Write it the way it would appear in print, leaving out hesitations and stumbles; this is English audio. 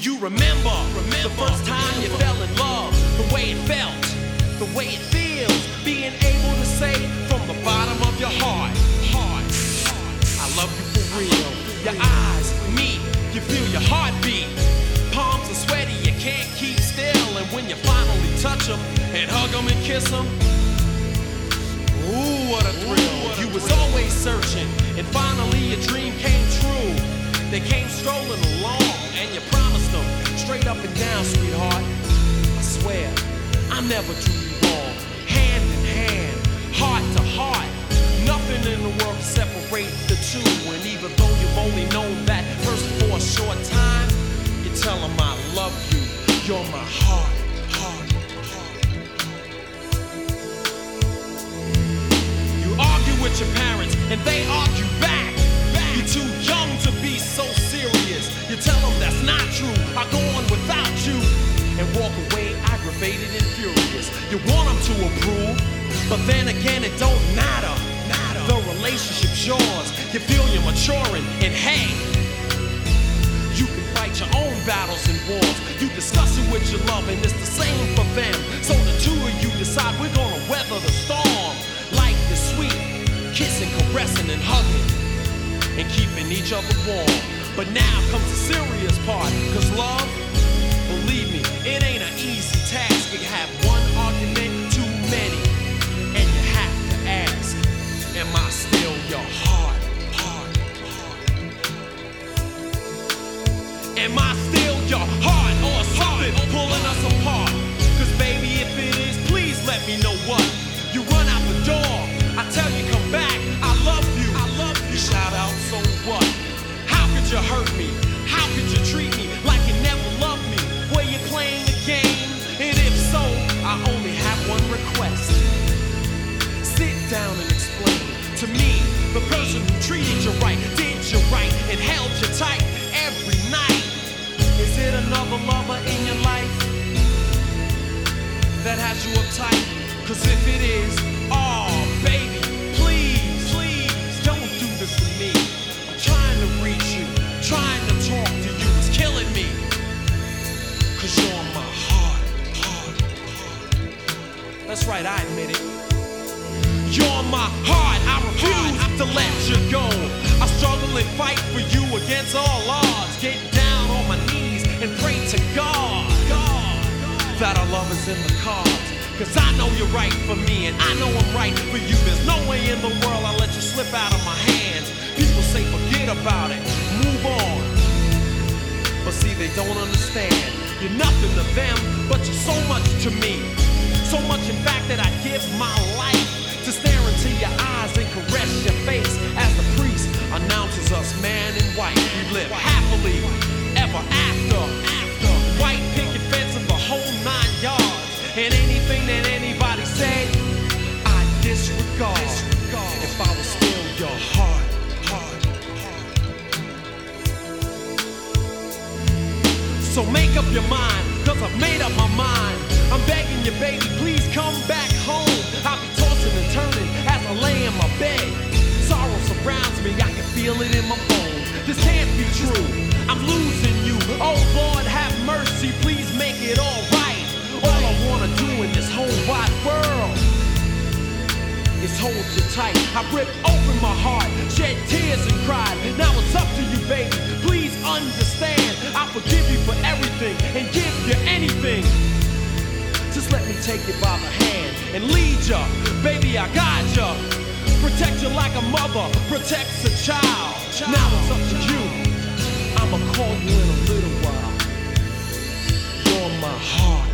you remember the first time you fell in love? The way it felt, the way it feels, being able to say from the bottom of your heart, I love you for real. Your eyes meet, you feel your heartbeat. Palms are sweaty, you can't keep still. And when you finally touch them and hug them and kiss them, ooh, what a thrill. You was always searching, and finally your dream came true. They came strolling along, and you promised them straight up and down, sweetheart. I swear, I never do you wrong. Hand in hand, heart to heart, nothing in the world can separate the two. And even though you've only known that person for a short time, you tell them I love you, you're my heart. You argue with your parents, and they argue back. You're too young to be so serious. You tell them that's not true, I'll go on without you, and walk away aggravated and furious. You want them to approve, but then again it don't matter. The relationship's yours. You feel you're maturing, and hey, you can fight your own battles and wars. You discuss it with your love, and it's the same for them. So the two of you decide we're gonna weather the storm. Life is sweet, kissing, caressing, and hugging, and keeping each other warm. But now comes the serious part, cause love, believe me, it ain't an easy task. You have one argument too many, and you have to ask, am I still your heart? Am I still your heart, or something pulling us apart? Cause baby, if it is, please let me know what. You run out the door, I tell you come back, I love you. You shout out, so what? How could you hurt me? How could you treat me like you never loved me? Were you playing a game? And if so, I only have one request. Sit down and explain to me, the person who treated you right, did you right, and held you tight every night. Is it another lover in your life that has you uptight? Cause if it is, oh baby, please don't do this to me. I'm trying to reach you, trying to talk to you, it's killing me. Cause you're my heart. That's right, I admit it. You're my heart, I refuse to let you go. I struggle and fight for you against all odds. Get down on my knees and pray to God that our love is in the cards. Cause I know you're right for me, and I know I'm right for you. There's no way in the world I'll let you slip out of my hands. People say forget about it, move on. But see, they don't understand. You're nothing to them, but you're so much to me. So much in fact that I'd give my life to stare into your eyes and caress your face as the priest announces us man and wife. We live happily ever after. White picket fence of the whole 9 yards. And anything that anybody say, I disregard. If I was still your heart. So make up your mind, cause I've made up my mind. I'm begging you, baby, please come back home. I'll be tossing and turning as I lay in my bed. Sorrow surrounds me, I can feel it in my bones. This can't be true, I'm losing you. Oh Lord, have mercy, please make it all right. All I wanna do in this whole wide world is hold you tight. I ripped open my heart, shed tears and cried. Now it's up to you, baby, please understand. I forgive you for everything and give you anything. Just let me take you by the hand and lead ya. Baby, I got ya. Protect you like a mother protects a child. Now it's up to you. I'ma call you in a little while. You're my heart.